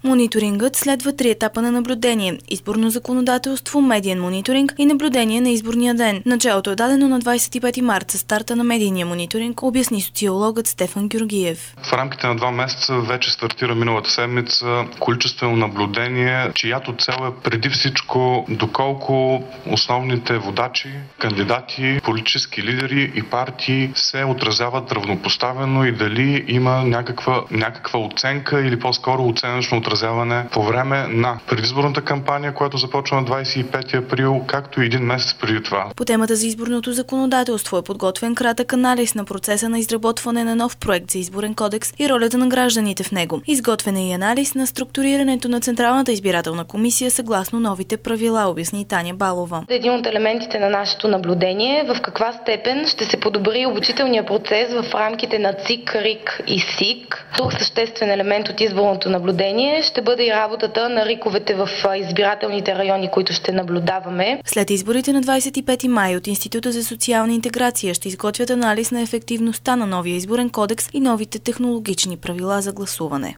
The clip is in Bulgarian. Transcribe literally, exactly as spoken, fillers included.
Мониторингът следва три етапа на наблюдение – изборно законодателство, медиен мониторинг и наблюдение на изборния ден. Началото е дадено на двадесет и пети март със старта на медийния мониторинг, обясни социологът Стефан Георгиев. В рамките на два месеца вече стартира миналата седмица количествено наблюдение, чиято цел е преди всичко доколко основните водачи, кандидати, политически лидери и партии се отразяват равнопоставено и дали има някаква, някаква оценка или по-скоро оценъчно отразяване по време на предизборната кампания, която започва на двадесет и пети април, както и един месец преди това. По темата за изборното законодателство е подготвен кратък анализ на процеса на изработване на нов проект за изборен кодекс и ролята на гражданите в него. Изготвен е и анализ на структурирането на Централната избирателна комисия съгласно новите правила, обясни Таня Балова. Един от елементите на нашето наблюдение е в каква степен ще се подобри обучителния процес в рамките на ЦИК, РИК и СИК. Друг съществен елемент от изборното наблюдение ще бъде и работата на риковете в избирателните райони, които ще наблюдаваме. След изборите на двадесет и пети май от Института за социална интеграция ще изготвят анализ на ефективността на новия изборен кодекс и новите технологични правила за гласуване.